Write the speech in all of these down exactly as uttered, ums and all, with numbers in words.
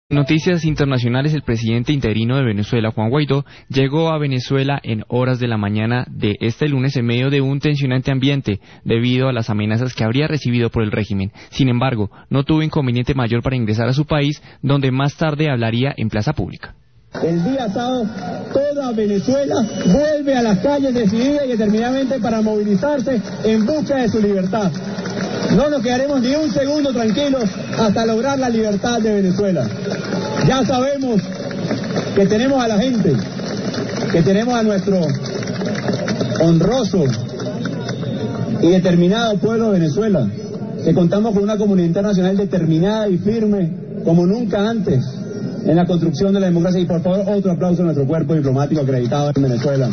Noticias internacionales. El presidente interino de Venezuela, Juan Guaidó, llegó a Venezuela en horas de la mañana de este lunes en medio de un tensionante ambiente debido a las amenazas que habría recibido por el régimen. Sin embargo, no tuvo inconveniente mayor para ingresar a su país, donde más tarde hablaría en plaza pública. El día sábado, toda Venezuela vuelve a las calles decidida y determinadamente para movilizarse en busca de su libertad. No nos quedaremos ni un segundo tranquilos hasta lograr la libertad de Venezuela. Ya sabemos que tenemos a la gente, que tenemos a nuestro honroso y determinado pueblo de Venezuela, que contamos con una comunidad internacional determinada y firme como nunca antes en la construcción de la democracia. Y por favor, otro aplauso a nuestro cuerpo diplomático acreditado en Venezuela.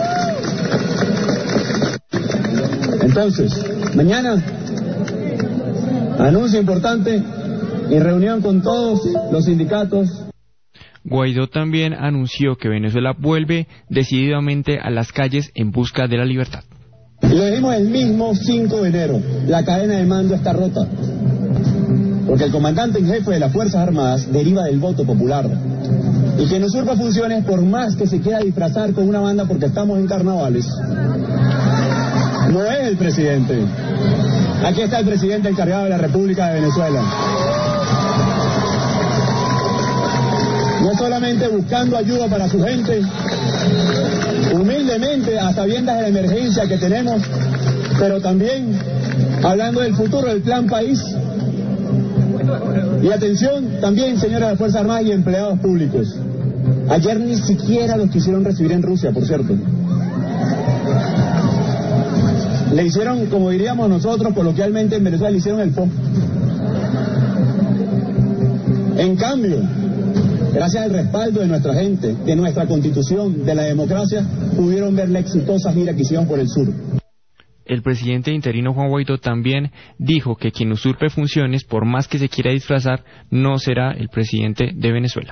Entonces, mañana, anuncio importante y reunión con todos los sindicatos. Guaidó también anunció que Venezuela vuelve decididamente a las calles en busca de la libertad. Y lo dijimos el mismo cinco de enero, la cadena de mando está rota, porque el comandante en jefe de las Fuerzas Armadas deriva del voto popular, y quien usurpa funciones, por más que se quiera disfrazar con una banda porque estamos en carnavales, no es el presidente. Aquí está el presidente encargado de la República de Venezuela. No solamente buscando ayuda para su gente, humildemente a sabiendas de la emergencia que tenemos, pero también hablando del futuro del plan país. Y atención también, señores de las Fuerzas Armadas y empleados públicos. Ayer ni siquiera los quisieron recibir en Rusia, por cierto. Le hicieron, como diríamos nosotros coloquialmente en Venezuela, le hicieron el F O. En cambio, gracias al respaldo de nuestra gente, de nuestra constitución, de la democracia, pudieron ver la exitosa gira que hicieron por el sur. El presidente interino Juan Guaidó también dijo que quien usurpe funciones, por más que se quiera disfrazar, no será el presidente de Venezuela.